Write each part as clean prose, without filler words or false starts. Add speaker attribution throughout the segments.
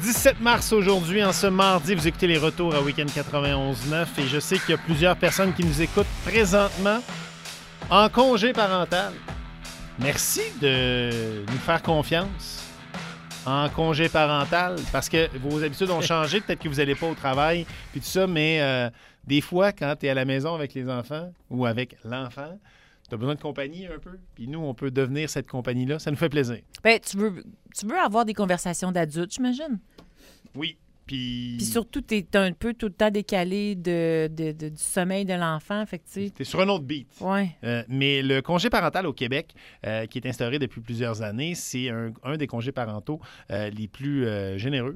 Speaker 1: 17 mars aujourd'hui, en ce mardi, vous écoutez les retours à Week-end 91.9 et je sais qu'il y a plusieurs personnes qui nous écoutent présentement en congé parental. Merci de nous faire confiance en congé parental parce que vos habitudes ont changé. Peut-être que vous n'allez pas au travail puis tout ça, mais des fois, quand tu es à la maison avec les enfants ou avec l'enfant, tu as besoin de compagnie un peu. Puis nous, on peut devenir cette compagnie-là. Ça nous fait plaisir.
Speaker 2: Ben, tu veux avoir des conversations d'adultes, j'imagine?
Speaker 1: Oui. Puis
Speaker 2: surtout, tu es un peu tout le temps décalé du sommeil de l'enfant. Fait que tu
Speaker 1: es sur un autre beat.
Speaker 2: Ouais.
Speaker 1: Mais le congé parental au Québec, qui est instauré depuis plusieurs années, c'est un des congés parentaux les plus généreux.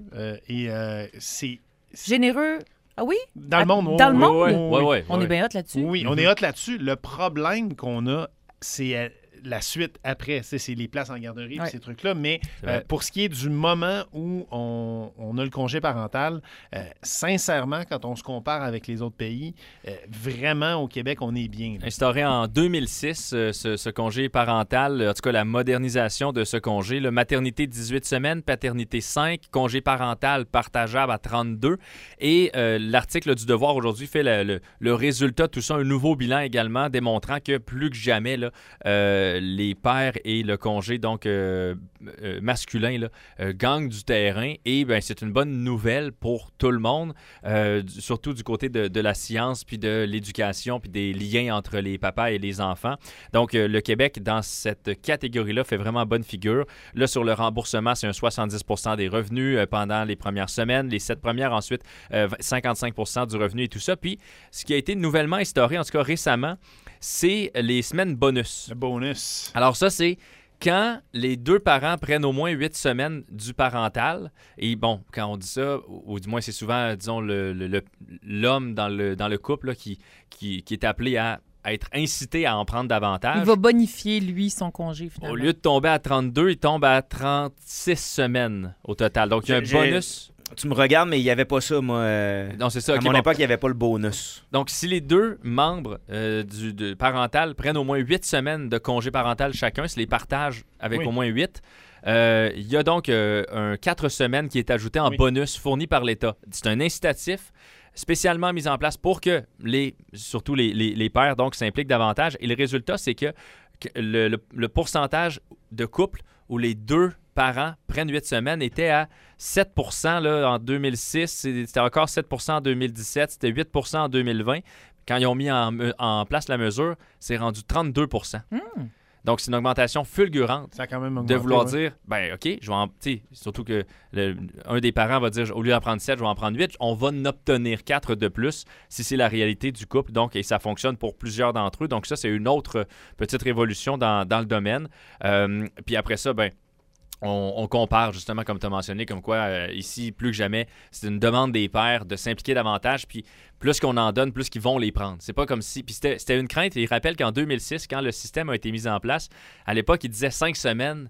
Speaker 1: C'est
Speaker 2: généreux? Ah oui?
Speaker 1: Dans le monde.
Speaker 2: Dans le monde?
Speaker 3: Oui.
Speaker 2: On est bien hot là-dessus?
Speaker 1: Oui, on est hot là-dessus. Le problème qu'on a, c'est la suite après. C'est les places en garderie et ces trucs-là. Mais pour ce qui est du moment où on a le congé parental, sincèrement, quand on se compare avec les autres pays, vraiment, au Québec, on est bien. Là.
Speaker 3: Instauré en 2006, ce congé parental, en tout cas la modernisation de ce congé, là, maternité 18 semaines, paternité 5, congé parental partageable à 32. Et l'article du Devoir aujourd'hui fait le résultat de tout ça, un nouveau bilan également démontrant que plus que jamais, là, les pères et le congé donc masculin là, gagnent du terrain et c'est une bonne nouvelle pour tout le monde, surtout du côté de la science puis de l'éducation puis des liens entre les papas et les enfants. Donc le Québec dans cette catégorie-là fait vraiment bonne figure. Là sur le remboursement, c'est un 70% des revenus pendant les premières semaines, les 7 premières ensuite 55% du revenu et tout ça. Puis ce qui a été nouvellement instauré, en tout cas récemment, c'est les semaines bonus.
Speaker 1: Le bonus.
Speaker 3: Alors ça, c'est quand les deux parents prennent au moins 8 semaines du parental. Et bon, quand on dit ça, ou du moins c'est souvent, disons, l'homme dans le couple là, qui est appelé à être incité à en prendre davantage.
Speaker 2: Il va bonifier, lui, son congé, finalement.
Speaker 3: Au lieu de tomber à 32, il tombe à 36 semaines au total. Donc, il y a un bonus.
Speaker 4: Tu me regardes, mais il n'y avait pas ça, moi.
Speaker 3: Non, c'est ça.
Speaker 4: À mon époque, il n'y avait pas le bonus.
Speaker 3: Donc, si les deux membres du parental prennent au moins 8 semaines de congé parental chacun, si les partagent avec au moins 8, il y a donc un 4 semaines qui est ajouté en bonus fourni par l'État. C'est un incitatif spécialement mis en place pour que surtout les pères donc s'impliquent davantage. Et le résultat, c'est que le pourcentage de couples où les deux parents prennent 8 semaines était à 7 % là, en 2006, c'était encore 7 % en 2017, c'était 8 % en 2020. Quand ils ont mis en place la mesure, c'est rendu 32 %. Donc, c'est une augmentation fulgurante.
Speaker 1: Ça a quand même augmenté,
Speaker 3: de vouloir dire, OK, je vais surtout que un des parents va dire, au lieu d'en prendre 7, je vais en prendre 8. On va en obtenir 4 de plus si c'est la réalité du couple. Donc, et ça fonctionne pour plusieurs d'entre eux. Donc, ça, c'est une autre petite révolution dans le domaine. Puis après ça, on compare justement, comme tu as mentionné, comme quoi ici, plus que jamais, c'est une demande des pères de s'impliquer davantage, puis plus qu'on en donne, plus qu'ils vont les prendre. C'est pas comme si... Puis c'était une crainte, et il rappelle qu'en 2006, quand le système a été mis en place, à l'époque, il disait 5 semaines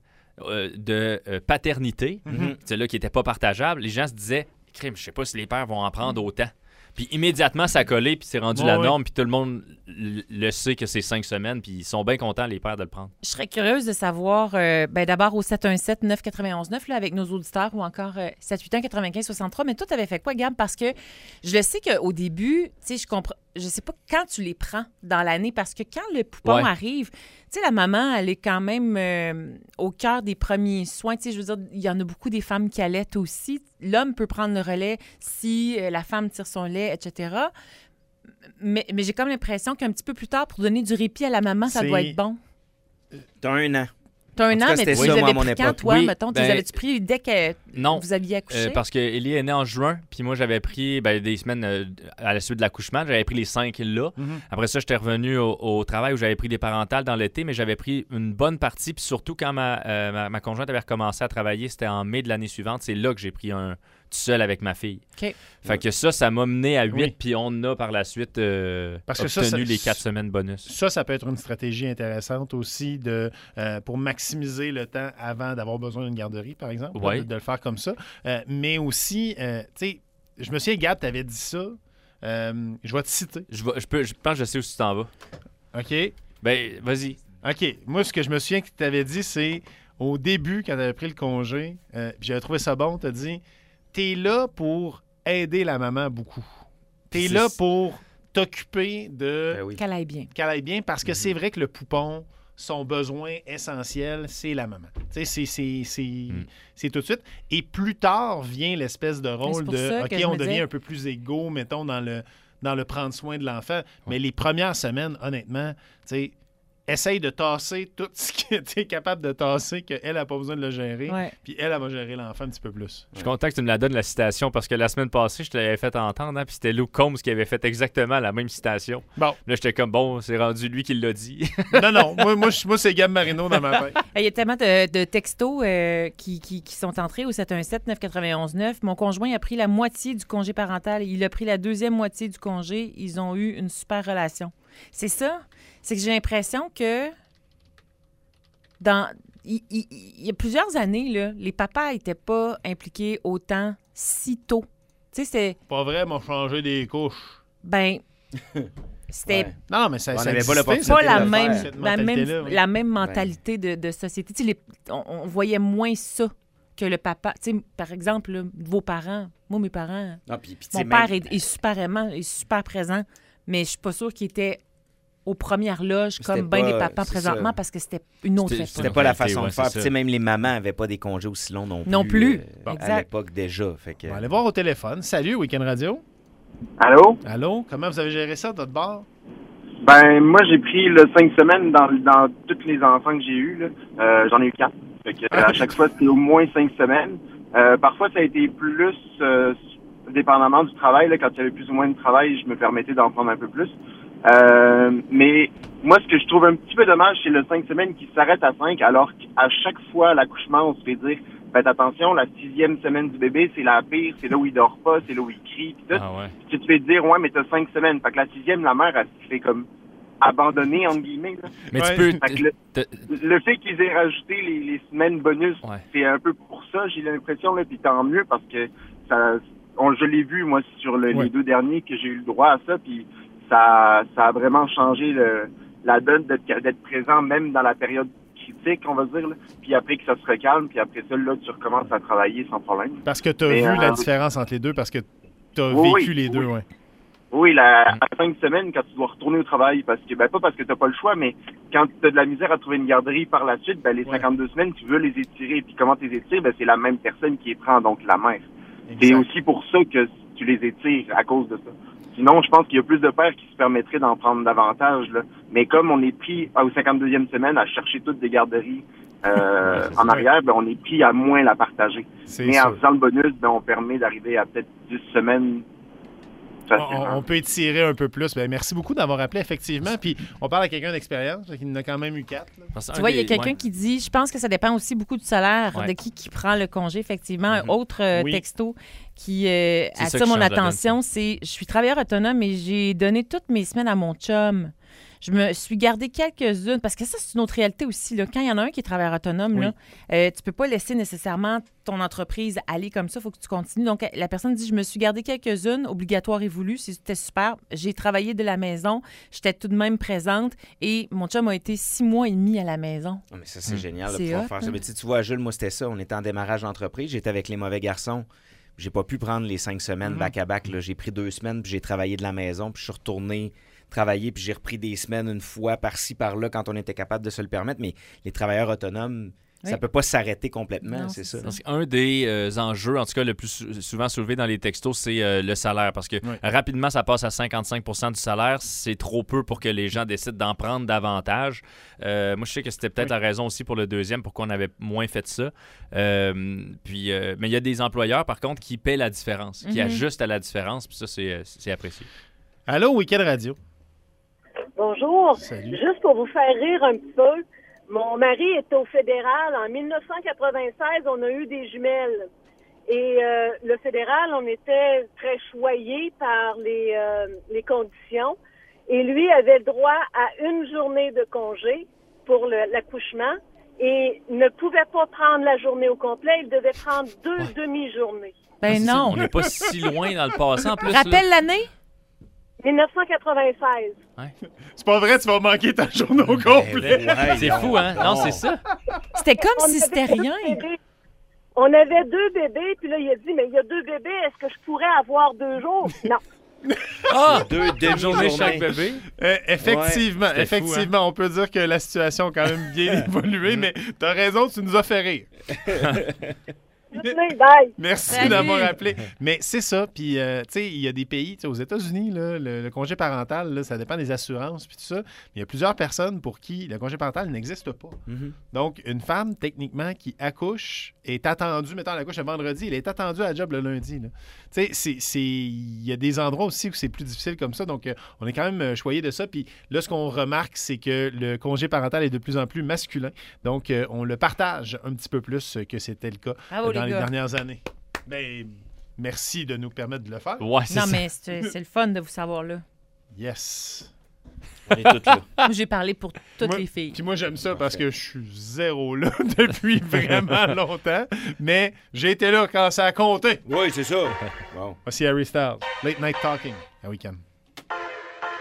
Speaker 3: de paternité, c'est là qui n'était pas partageable. Les gens se disaient, crime, je sais pas si les pères vont en prendre autant. Puis immédiatement, ça a collé, puis c'est rendu la norme, puis tout le monde le sait que c'est 5 semaines, puis ils sont bien contents, les pères, de le prendre.
Speaker 2: Je serais curieuse de savoir, d'abord au 717-991-9, là, avec nos auditeurs, ou encore 781-95-63, mais toi, t'avais fait quoi, Gab? Parce que je le sais qu'au début, tu sais, je sais pas quand tu les prends dans l'année, parce que quand le poupon arrive, tu sais, la maman, elle est quand même au cœur des premiers soins. Tu sais, je veux dire, il y en a beaucoup des femmes qui allaitent aussi. L'homme peut prendre le relais si la femme tire son lait, etc. Mais j'ai comme l'impression qu'un petit peu plus tard, pour donner du répit à la maman, ça doit être bon.
Speaker 4: T'as 1 an.
Speaker 2: T'as 1 an, mais tu les avais pris quand, toi,
Speaker 3: oui,
Speaker 2: mettons? Tu les avais-tu pris dès que vous aviez accouché?
Speaker 3: Parce que Ellie est née en juin, puis moi, j'avais pris des semaines à la suite de l'accouchement. J'avais pris les 5 là. Après ça, j'étais revenu au travail où j'avais pris des parentales dans l'été, mais j'avais pris une bonne partie. Puis surtout, quand ma conjointe avait recommencé à travailler, c'était en mai de l'année suivante. C'est là que j'ai pris tout seul avec ma fille.
Speaker 2: Okay.
Speaker 3: Fait que ça m'a mené à 8, puis on a par la suite obtenu les 4 semaines bonus.
Speaker 1: Ça peut être une stratégie intéressante aussi pour maximiser le temps avant d'avoir besoin d'une garderie, par exemple, de le faire comme ça. Mais aussi, tu sais, je me souviens, Gab, tu avais dit ça. Je vais te citer.
Speaker 3: Je pense que je sais où tu t'en vas.
Speaker 1: OK.
Speaker 3: Ben, vas-y.
Speaker 1: OK. Moi, ce que je me souviens que tu avais dit, c'est au début, quand tu avais pris le congé, puis j'avais trouvé ça bon, tu as dit t'es là pour aider la maman beaucoup. T'es
Speaker 4: C'est-
Speaker 1: là pour t'occuper de
Speaker 4: Ben oui.
Speaker 2: Qu'elle aille bien.
Speaker 1: qu'elle aille bien parce que c'est vrai que le poupon, son besoin essentiel, c'est la maman. Tu sais, c'est tout de suite. Et plus tard vient l'espèce de
Speaker 2: c'est
Speaker 1: rôle
Speaker 2: pour
Speaker 1: de
Speaker 2: ça
Speaker 1: OK,
Speaker 2: que je
Speaker 1: on
Speaker 2: me
Speaker 1: devient
Speaker 2: disais-
Speaker 1: un peu plus égaux, mettons, dans le prendre soin de l'enfant. Mais les premières semaines, honnêtement, tu sais, essaye de tasser tout ce que tu es capable de tasser, qu'elle n'a pas besoin de le gérer.
Speaker 2: Ouais.
Speaker 1: Puis elle va gérer l'enfant un petit peu plus.
Speaker 3: Je suis content que tu me la donnes, la citation, parce que la semaine passée, je te l'avais fait entendre, hein, puis c'était Luke Combs qui avait fait exactement la même citation.
Speaker 1: Bon.
Speaker 3: Là, j'étais comme, bon, c'est rendu lui qui l'a dit.
Speaker 1: Non. Moi c'est Gab Marino dans ma tête.
Speaker 2: Il y a tellement de textos qui sont entrés au 717-991-9. Mon conjoint a pris la moitié du congé parental. Il a pris la deuxième moitié du congé. Ils ont eu une super relation. C'est ça. C'est que j'ai l'impression que il y a plusieurs années, là, les papas n'étaient pas impliqués autant si tôt. Tu sais, c'est...
Speaker 1: Pas vrai, m'ont changé des couches.
Speaker 2: Ben, c'était...
Speaker 4: Ouais.
Speaker 1: Non, mais ça
Speaker 4: On
Speaker 1: ça
Speaker 4: n'avait pas
Speaker 1: existait,
Speaker 4: l'opportunité
Speaker 2: pas
Speaker 1: cette-
Speaker 2: la
Speaker 4: de le
Speaker 2: même,
Speaker 4: faire.
Speaker 1: cette
Speaker 2: la même,
Speaker 1: mentalité-là, oui.
Speaker 2: la même mentalité de société. Tu sais, on voyait moins ça que le papa. Tu sais, par exemple, là, vos parents, moi, mes parents,
Speaker 4: Non, puis, tu sais,
Speaker 2: mon père
Speaker 4: même-
Speaker 2: est super présent, mais je suis pas sûre qu'il était aux premières loges
Speaker 4: C'était
Speaker 2: comme bien
Speaker 4: pas-
Speaker 2: des papas
Speaker 4: c'est
Speaker 2: présentement
Speaker 4: ça.
Speaker 2: parce que c'était une autre
Speaker 3: C'était-
Speaker 2: époque.
Speaker 4: C'était pas la
Speaker 3: réalité,
Speaker 4: façon
Speaker 3: ouais,
Speaker 4: de faire.
Speaker 3: c'est
Speaker 4: Puis, tu
Speaker 3: ça.
Speaker 4: sais, même les mamans n'avaient pas des congés aussi longs non plus.
Speaker 2: Non plus.
Speaker 4: À
Speaker 2: Exact.
Speaker 4: l'époque déjà. Fait que...
Speaker 1: On va aller voir au téléphone. Salut, Week-end Radio.
Speaker 5: Allô?
Speaker 1: Allô? Comment vous avez géré ça, de votre bord?
Speaker 5: Ben, moi, j'ai pris le 5 semaines dans tous les enfants que j'ai eus. Là. J'en ai eu 4. Fait que, à chaque fois, c'était au moins 5 semaines. Parfois, ça a été plus dépendamment du travail. Là, quand il y avait plus ou moins de travail, je me permettais d'en prendre un peu plus. Mais moi, ce que je trouve un petit peu dommage, c'est le 5 semaines qui s'arrête à 5, alors qu'à chaque fois, à l'accouchement, on se fait dire, faites attention, la 6e semaine du bébé, c'est la pire, c'est là où il dort pas, c'est là où il crie, pis tout.
Speaker 3: Ah ouais.
Speaker 5: Puis tu te fais dire, ouais, mais t'as 5 semaines. Fait que la 6e, la mère, elle se fait comme abandonner, entre guillemets. Là.
Speaker 3: Mais
Speaker 1: Ouais.
Speaker 3: tu peux...
Speaker 5: Fait que le fait qu'ils aient rajouté les semaines bonus,
Speaker 3: Ouais.
Speaker 5: c'est un peu pour ça, j'ai l'impression, là, puis tant mieux, parce que je l'ai vu, moi, sur
Speaker 1: Ouais.
Speaker 5: les 2 derniers, que j'ai eu le droit à ça, puis ça a vraiment changé la donne d'être présent, même dans la période critique, on va dire, là. Puis après que ça se recalme, puis après ça, là, tu recommences à travailler sans problème.
Speaker 1: Parce que tu as
Speaker 5: Mais,
Speaker 1: vu la différence entre les deux, parce que tu as
Speaker 5: Oui,
Speaker 1: vécu
Speaker 5: oui,
Speaker 1: les deux,
Speaker 5: oui.
Speaker 1: ouais.
Speaker 5: Oui, à 5 semaines, quand tu dois retourner au travail, parce que, ben, pas parce que t'as pas le choix, mais quand tu as de la misère à trouver une garderie par la suite, ben, les
Speaker 1: Ouais.
Speaker 5: 52 semaines, tu veux les étirer. Puis comment tu les étires? Ben, c'est la même personne qui les prend, donc la mère. C'est
Speaker 1: Exact.
Speaker 5: aussi pour ça que tu les étires, à cause de ça. Sinon, je pense qu'il y a plus de pères qui se permettraient d'en prendre davantage, là. Mais comme on est pris aux 52e semaine à chercher toutes des garderies
Speaker 1: c'est
Speaker 5: en
Speaker 1: ça.
Speaker 5: arrière, ben, on est pris à moins la partager.
Speaker 1: C'est
Speaker 5: Mais en
Speaker 1: sûr.
Speaker 5: faisant le bonus, ben, on permet d'arriver à peut-être 10 semaines facilement.
Speaker 1: On peut étirer un peu plus. Ben, merci beaucoup d'avoir appelé, effectivement. Puis on parle à quelqu'un d'expérience, qui en a quand même eu 4.
Speaker 2: Tu vois, il y a quelqu'un qui dit, je pense que ça dépend aussi beaucoup du salaire,
Speaker 3: Ouais.
Speaker 2: de qui prend le congé, effectivement. Un
Speaker 3: Mhm.
Speaker 2: autre
Speaker 1: Oui.
Speaker 2: texto qui
Speaker 3: ça
Speaker 2: attire
Speaker 3: qui
Speaker 2: mon
Speaker 3: change la donne,
Speaker 2: attention, c'est, je suis travailleur autonome et j'ai donné toutes mes semaines à mon chum. Je me suis gardé quelques-unes, parce que ça, c'est une autre réalité aussi. Là. Quand il y en a un qui est travailleur autonome,
Speaker 1: Oui.
Speaker 2: là, tu peux pas laisser nécessairement ton entreprise aller comme ça. Il faut que tu continues. Donc, la personne dit, je me suis gardé quelques-unes, obligatoires et voulues. C'était super. J'ai travaillé de la maison. J'étais tout de même présente. Et mon chum a été 6 mois et demi à la maison.
Speaker 4: Ah, mais ça, c'est génial de
Speaker 2: C'est
Speaker 4: pouvoir
Speaker 2: hot,
Speaker 4: faire ça.
Speaker 2: hein?
Speaker 4: Mais tu vois, Jules, moi, c'était ça. On était en démarrage d'entreprise. J'étais avec les mauvais garçons. J'ai pas pu prendre les 5 semaines back-à-back. Là. J'ai pris 2 semaines, puis j'ai travaillé de la maison, puis je suis retourné travailler, puis j'ai repris des semaines une fois par-ci, par-là, quand on était capable de se le permettre. Mais les travailleurs autonomes,
Speaker 2: Oui.
Speaker 4: ça peut pas s'arrêter complètement,
Speaker 2: Non,
Speaker 4: c'est ça.
Speaker 2: c'est
Speaker 3: Parce qu'un des enjeux, en tout cas le plus souvent soulevé dans les textos, c'est le salaire. Parce que
Speaker 1: Oui.
Speaker 3: rapidement, ça passe à 55% du salaire. C'est trop peu pour que les gens décident d'en prendre davantage. Moi, je sais que c'était peut-être la raison aussi pour le deuxième, pourquoi on avait moins fait ça. Mais il y a des employeurs, par contre, qui paient la différence, qui
Speaker 2: Mhm.
Speaker 3: ajustent à la différence. Puis ça, c'est apprécié.
Speaker 1: Allô, Week-end Radio.
Speaker 6: Bonjour.
Speaker 1: Salut.
Speaker 6: Juste pour vous faire rire un petit peu, mon mari était au fédéral. En 1996, on a eu des jumelles. Et le fédéral, on était très choyés par les conditions. Et lui avait le droit à une journée de congé pour l'accouchement et ne pouvait pas prendre la journée au complet. Il devait prendre 2 demi-journées.
Speaker 2: Ben non.
Speaker 3: On n'est pas si loin dans le passé, en plus. là.
Speaker 2: Rappelle l'année?
Speaker 6: 1996.
Speaker 1: C'est pas vrai, tu vas manquer ta journée au complet.
Speaker 4: Ouais,
Speaker 3: C'est fou, hein? Non, c'est ça.
Speaker 2: C'était comme
Speaker 6: On
Speaker 2: si
Speaker 6: avait
Speaker 2: c'était
Speaker 6: tous
Speaker 2: rien.
Speaker 6: aidé. On avait 2 bébés, puis là, il a dit, mais il y a 2 bébés, est-ce que je pourrais avoir 2 jours? Non.
Speaker 3: Ah!
Speaker 4: Deux
Speaker 3: Demi-journée
Speaker 4: demi-journées.
Speaker 3: chaque bébé.
Speaker 1: Effectivement,
Speaker 3: c'était fou,
Speaker 1: effectivement, on peut dire que la situation a quand même bien évolué, mais t'as raison, tu nous as fait rire.
Speaker 6: Bye.
Speaker 1: Merci
Speaker 2: Salut.
Speaker 1: d'avoir appelé. Mais c'est ça. Puis, tu sais, il y a des pays, tu sais, aux États-Unis, là, le congé parental, là, ça dépend des assurances, puis tout ça. Mais il y a plusieurs personnes pour qui le congé parental n'existe pas.
Speaker 4: Mhm.
Speaker 1: Donc, une femme, techniquement, qui accouche, est attendue, mettons, elle accouche le vendredi, elle est attendue à la job le lundi. Tu sais, il y a des endroits aussi où c'est plus difficile comme ça. Donc, on est quand même choyé de ça. Puis là, ce qu'on remarque, c'est que le congé parental est de plus en plus masculin. Donc, on le partage un petit peu plus que c'était le cas
Speaker 2: Bravo,
Speaker 1: dans
Speaker 2: les
Speaker 1: les
Speaker 2: gars.
Speaker 1: dernières années. Ben, merci de nous permettre de le faire.
Speaker 3: Ouais, c'est
Speaker 2: Non,
Speaker 3: ça.
Speaker 2: mais c'est le fun de vous savoir là.
Speaker 1: Yes.
Speaker 4: On est tous là.
Speaker 2: Moi, j'ai parlé pour toutes
Speaker 1: Moi-
Speaker 2: les filles.
Speaker 1: Puis moi, j'aime ça parce que je suis zéro là depuis vraiment longtemps. Mais j'ai été là quand ça a compté.
Speaker 4: Oui, c'est ça. Wow.
Speaker 1: Voici Harry Styles. Late Night Talking à Weekend.